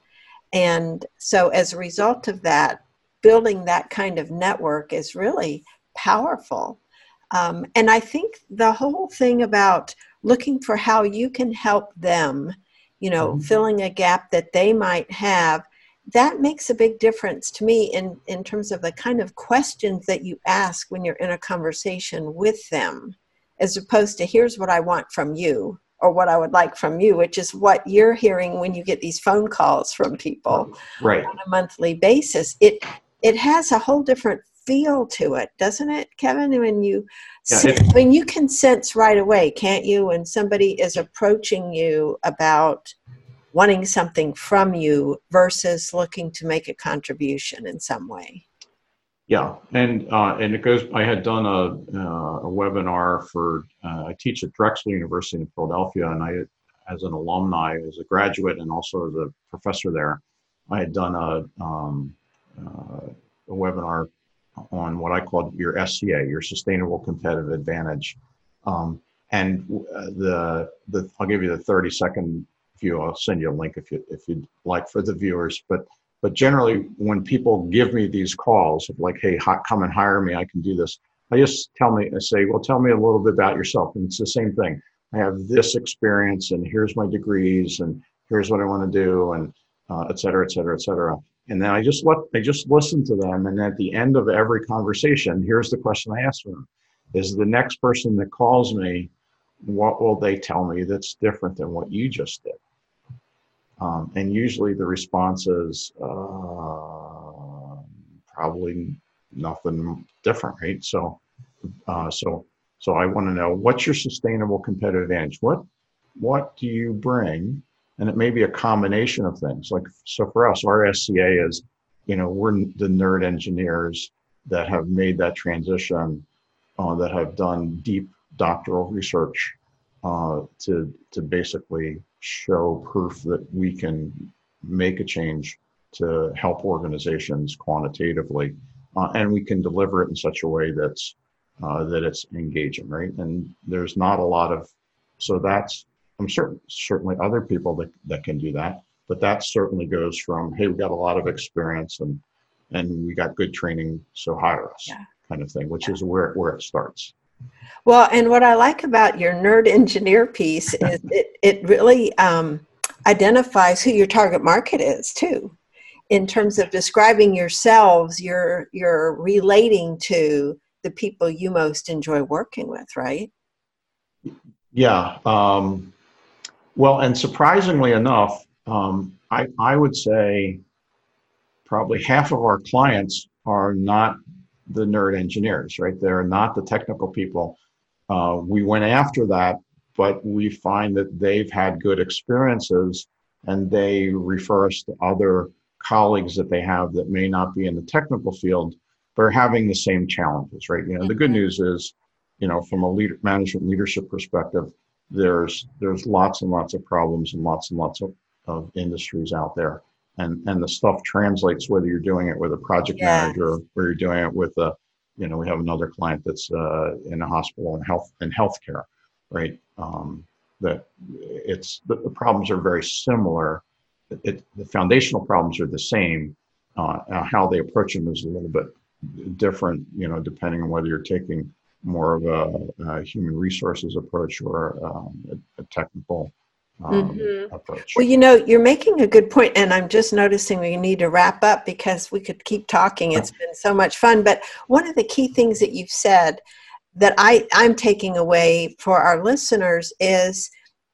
And so as a result of that, building that kind of network is really powerful. Um, and I think the whole thing about looking for how you can help them, you know, Mhm. filling a gap that they might have, that makes a big difference to me in, in terms of the kind of questions that you ask when you're in a conversation with them, as opposed to here's what I want from you or what I would like from you, which is what you're hearing when you get these phone calls from people Right. on a monthly basis. It it has a whole different feel to it, doesn't it, Kevin? When you Yeah. It, when you can sense right away, can't you, when somebody is approaching you about wanting something from you versus looking to make a contribution in some way. Yeah, and uh, and it goes. I had done a uh, a webinar for. Uh, I teach at Drexel University in Philadelphia, and I, as an alumni, as a graduate, and also as a professor there, I had done a um, uh, a webinar on what I called your S C A, your Sustainable Competitive Advantage, um, and uh, the the I'll give you the thirty second view. I'll send you a link if you if you'd like for the viewers, but But generally, when people give me these calls of like, hey, hi- come and hire me, I can do this. I just tell me, I say, well, tell me a little bit about yourself. And it's the same thing. I have this experience and here's my degrees and here's what I want to do and uh, et cetera, et cetera, et cetera. And then I just let, I just listen to them. And at the end of every conversation, here's the question I ask them. Is the next person that calls me, what will they tell me that's different than what you just did? Um, and usually the response is uh, probably nothing different, right? So, uh, so, so I want to know, what's your sustainable competitive advantage? What, what do you bring? And it may be a combination of things. Like, so for us, our S C A is, you know, we're the nerd engineers that have made that transition, uh, that have done deep doctoral research uh, to to basically show proof that we can make a change to help organizations quantitatively, uh, and we can deliver it in such a way that's uh, that it's engaging, right? And there's not a lot of, so that's, I'm certain certainly other people that, that can do that, but that certainly goes from, hey, we got a lot of experience and and we got good training, so hire us, Yeah. kind of thing, which Yeah. is where where it starts. Well, and what I like about your nerd engineer piece is it, it really um, identifies who your target market is too. In terms of describing yourselves, you're, you're relating to the people you most enjoy working with, right? Yeah. Um, well, and surprisingly enough, um, I, I would say probably half of our clients are not the nerd engineers, right? They're not the technical people. Uh, we went after that, but we find that they've had good experiences and they refer us to other colleagues that they have that may not be in the technical field, but are having the same challenges, right? You know, the good news is, you know, from a leader, management leadership perspective, there's there's lots and lots of problems and lots and lots of, of industries out there. And, and the stuff translates whether you're doing it with a project Yeah. manager or you're doing it with a, you know, we have another client that's uh, in a hospital and health and healthcare, right? Um, that it's the, the problems are very similar. It, it, the foundational problems are the same. Uh, uh, how they approach them is a little bit different, you know, depending on whether you're taking more of a, a human resources approach or um, a, a technical um, Mm-hmm. approach. Well, you know, you're making a good point, and I'm just noticing we need to wrap up because we could keep talking. It's been so much fun. But one of the key things that you've said that I, I'm taking away for our listeners is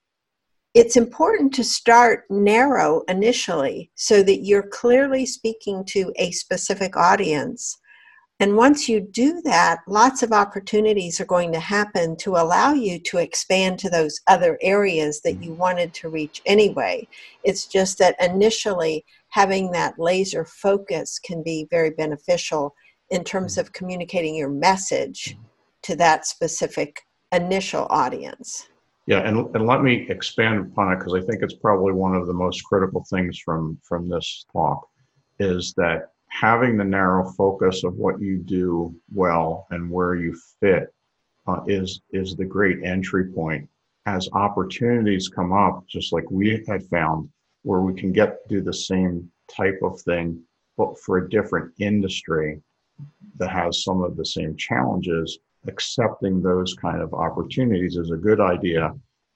it's important to start narrow initially so that you're clearly speaking to a specific audience. And once you do that, lots of opportunities are going to happen to allow you to expand to those other areas that you wanted to reach anyway. It's just that initially having that laser focus can be very beneficial in terms of communicating your message to that specific initial audience. Yeah, and, and let me expand upon it because I think it's probably one of the most critical things from, from this talk is that having the narrow focus of what you do well and where you fit uh, is, is the great entry point. As opportunities come up, just like we had found, where we can get do the same type of thing, but for a different industry that has some of the same challenges, accepting those kind of opportunities is a good idea.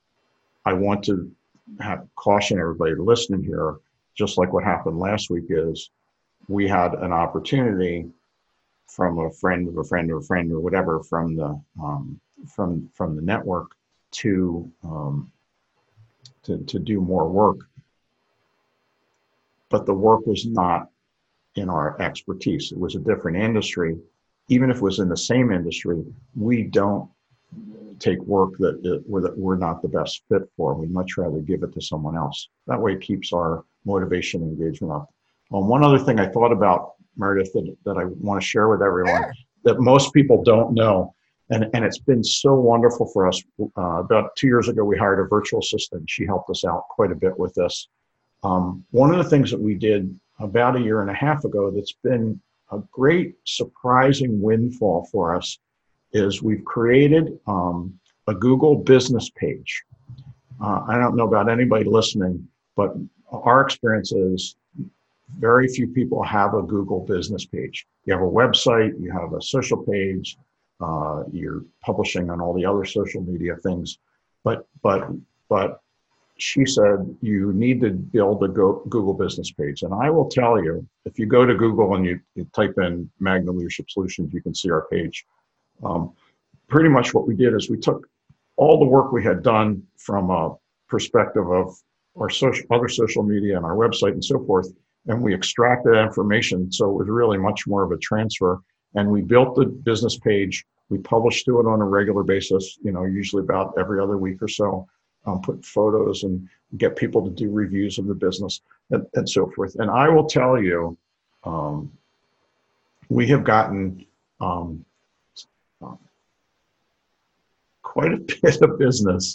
I want to have, caution everybody listening here, just like what happened last week is we had an opportunity from a friend of a friend of a friend or whatever from the um, from from the network to, um, to to do more work, but the work was not in our expertise. It was a different industry. Even if it was in the same industry, we don't take work that, it, that we're not the best fit for. We'd much rather give it to someone else. That way it keeps our motivation and engagement up. Well, one other thing I thought about, Meredith, that, that I want to share with everyone Sure. that most people don't know, and, and it's been so wonderful for us. Uh, about two years ago, we hired a virtual assistant. She helped us out quite a bit with this. Um, one of the things that we did about a year and a half ago that's been a great surprising windfall for us is we've created um, a Google business page. Uh, I don't know about anybody listening, but our experience is very few people have a Google business page. You have a website, you have a social page, uh, you're publishing on all the other social media things, but but but she said you need to build a Go, Google business page. And I will tell you, if you go to Google and you, you type in Magna Leadership Solutions, you can see our page. Um, pretty much what we did is we took all the work we had done from a perspective of our social, other social media and our website and so forth, and we extracted that information. So it was really much more of a transfer. And we built the business page. We published to it on a regular basis, you know, usually about every other week or so, um, put photos and get people to do reviews of the business and, and so forth. And I will tell you, um, we have gotten um, quite a bit of business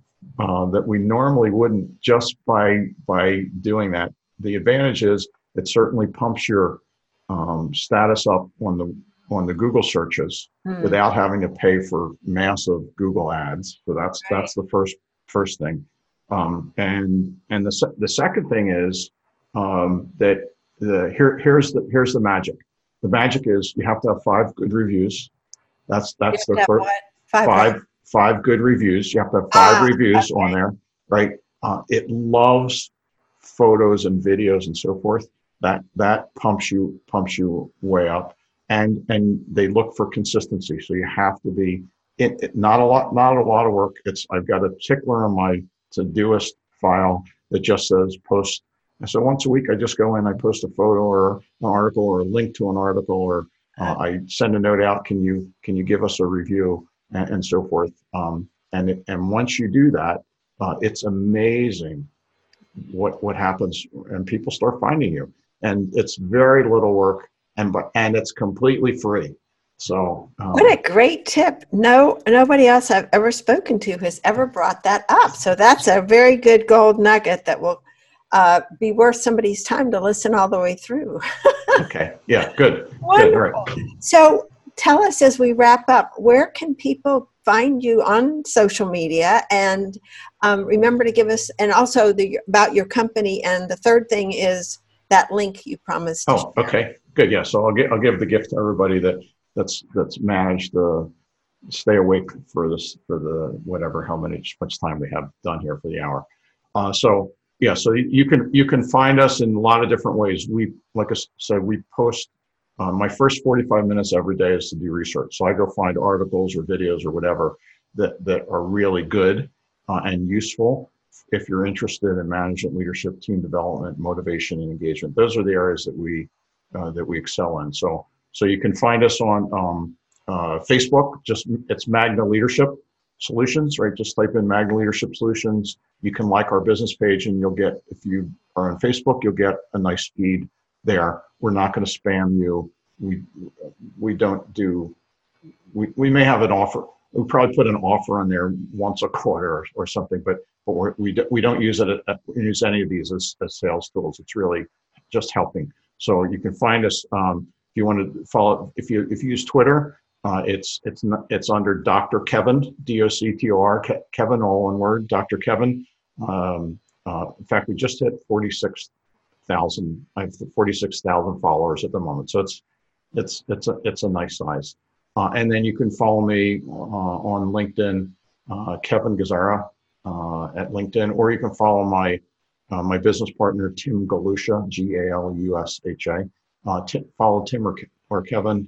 uh, that we normally wouldn't just by by doing that. The advantage is it certainly pumps your um, status up on the on the Google searches hmm. without having to pay for massive Google ads. So that's right. that's the first first thing. Um, and and the se- the second thing is um, that the here here's the here's the magic. The magic is you have to have five good reviews. That's that's the first five. five Five good reviews. You have to have five ah, reviews okay. on there, right? Uh, it loves photos and videos and so forth. That that pumps you pumps you way up, and and they look for consistency. So you have to be it, it, not a lot not a lot of work. It's I've got a tickler on my Todoist file that just says post. So once a week, I just go in, I post a photo or an article or a link to an article, or uh, I send a note out. Can you can you give us a review? And, and so forth. Um, and it, and once you do that, uh, it's amazing what what happens, and people start finding you. And it's very little work, and but and it's completely free. So um, what a great tip! No, nobody else I've ever spoken to has ever brought that up. So that's a very good gold nugget that will uh, be worth somebody's time to listen all the way through. Okay. Yeah. Good. Wonderful. Good. Right. So. Tell us as we wrap up, where can people find you on social media? And um, remember to give us, and also the, about your company. And the third thing is that link you promised. Oh, to okay, good. Yeah, so I'll give I'll give the gift to everybody that that's that's managed to stay awake for this for the whatever how many much time we have done here for the hour. Uh, so yeah, so you can you can find us in a lot of different ways. We like I said, we post. Uh, my first forty-five minutes every day is to do research. So I go find articles or videos or whatever that, that are really good uh, and useful if you're interested in management, leadership, team development, motivation, and engagement. Those are the areas that we uh, that we excel in. So so you can find us on um, uh, Facebook. Just it's Magna Leadership Solutions, right? Just type in Magna Leadership Solutions. You can like our business page, and you'll get, if you are on Facebook, you'll get a nice feed there. We're not going to spam you. We we don't do, we, we may have an offer. We probably put an offer on there once a quarter or, or something, but but we're, we, do, we don't use it, at, at, use any of these as, as sales tools. It's really just helping. So you can find us, um, if you want to follow, if you if you use Twitter, uh, it's it's not, it's under Doctor Kevin, D O C T O R, Ke- Kevin, all one word, Doctor Kevin. Um, uh, in fact, we just hit forty-six thousand. I have forty-six thousand followers at the moment, so it's it's it's a it's a nice size. Uh, and then you can follow me uh, on LinkedIn, uh, Kevin Gazzara uh, at LinkedIn, or you can follow my uh, my business partner Tim Galusha, G A L U S H A. Uh, t- follow Tim or, or Kevin,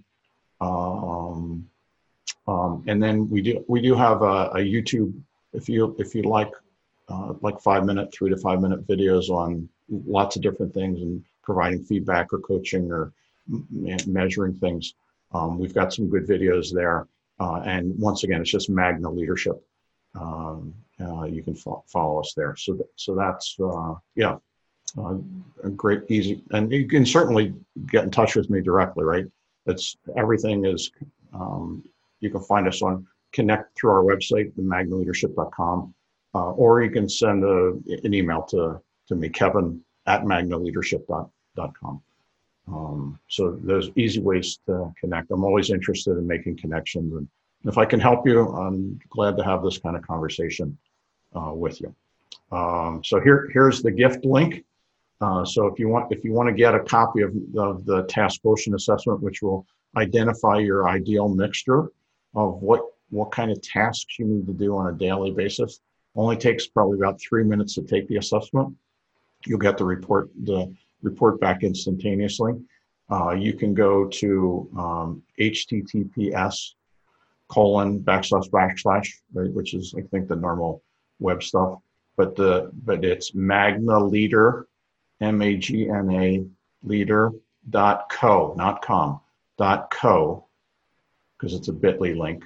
um, um, and then we do we do have a, a YouTube. If you if you like uh, like five minute, three to five minute videos on lots of different things and providing feedback or coaching or m- measuring things. Um, we've got some good videos there. Uh, and once again, it's just Magna Leadership. Um, uh, you can fo- follow us there. So, th- so that's, uh, yeah, uh, a great, easy. And you can certainly get in touch with me directly, right? It's everything is, um, you can find us on connect through our website, the magna leadership dot com, uh, or you can send a, an email to to me, Kevin at magna leadership dot com. Um, so there's easy ways to connect. I'm always interested in making connections, and if I can help you, I'm glad to have this kind of conversation uh, with you. Um, so here, here's the gift link. Uh, so if you want, if you want to get a copy of, of the task quotient assessment, which will identify your ideal mixture of what what kind of tasks you need to do on a daily basis, only takes probably about three minutes to take the assessment. You'll get the report the report back instantaneously. Uh, you can go to um, H T T P S colon backslash backslash, right, which is I think the normal web stuff, but the but it's Magna Leader, M A G N A leader dot co, not com, dot co, because it's a bit dot l y link,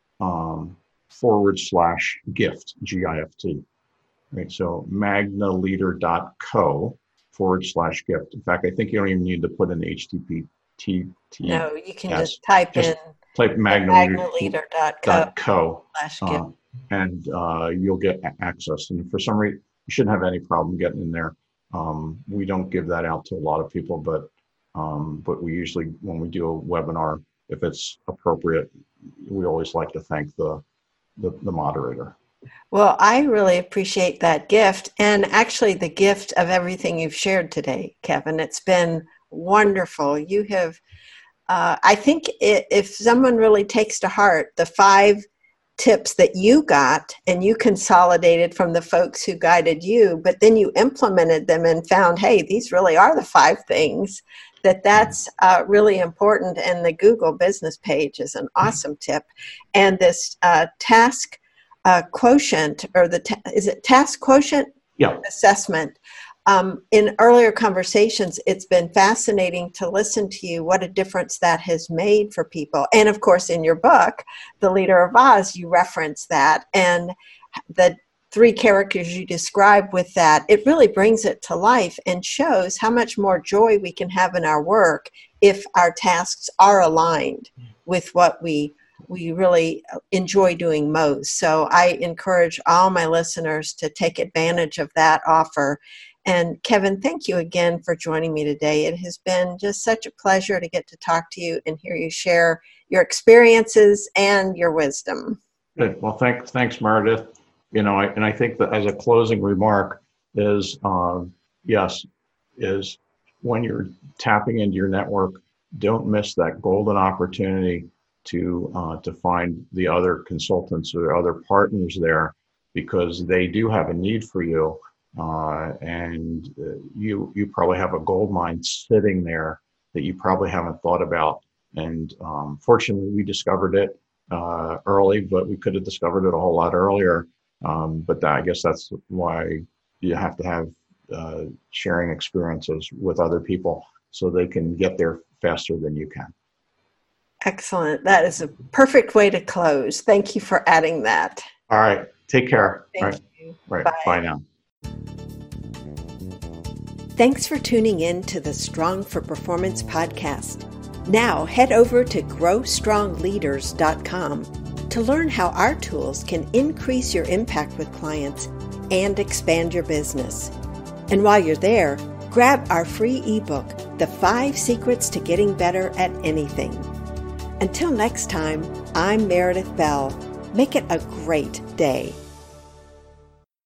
um, forward slash gift, G I F T. Right, so magna leader dot co forward slash gift. In fact, I think you don't even need to put in H T T P. No, you can just type just in type magna leader dot co slash gift, uh, and uh, you'll get access. And for some reason, you shouldn't have any problem getting in there. Um, we don't give that out to a lot of people, but um, but we usually, when we do a webinar, if it's appropriate, we always like to thank the the, the moderator. Well, I really appreciate that gift, and actually the gift of everything you've shared today, Kevin. It's been wonderful. You have, uh, I think it, if someone really takes to heart the five tips that you got and you consolidated from the folks who guided you, but then you implemented them and found, hey, these really are the five things, that that's uh, really important. And the Google business page is an awesome tip. And this uh, task uh, quotient, or the, ta- is it task quotient yeah. assessment? Um, in earlier conversations, it's been fascinating to listen to you, what a difference that has made for people. And of course, in your book, The Leader of Oz, you reference that. And the three characters you describe with that, it really brings it to life and shows how much more joy we can have in our work if our tasks are aligned with what we we really enjoy doing most. So I encourage all my listeners to take advantage of that offer. And Kevin, thank you again for joining me today. It has been just such a pleasure to get to talk to you and hear you share your experiences and your wisdom. Good. Well, thanks, thanks, Meredith. You know, I, and I think that as a closing remark is, um, yes, is when you're tapping into your network, don't miss that golden opportunity to uh, to find the other consultants or other partners there, because they do have a need for you. Uh, and uh, you you probably have a gold mine sitting there that you probably haven't thought about. And um, fortunately, we discovered it uh, early, but we could have discovered it a whole lot earlier. Um, but that, I guess that's why you have to have uh, sharing experiences with other people so they can get there faster than you can. Excellent. That is a perfect way to close. Thank you for adding that. All right. Take care. Thank All right. you. Right. Bye. Bye now. Thanks for tuning in to the Strong for Performance podcast. Now head over to grow strong leaders dot com to learn how our tools can increase your impact with clients and expand your business. And while you're there, grab our free ebook, The Five Secrets to Getting Better at Anything. Until next time, I'm Meredith Bell. Make it a great day.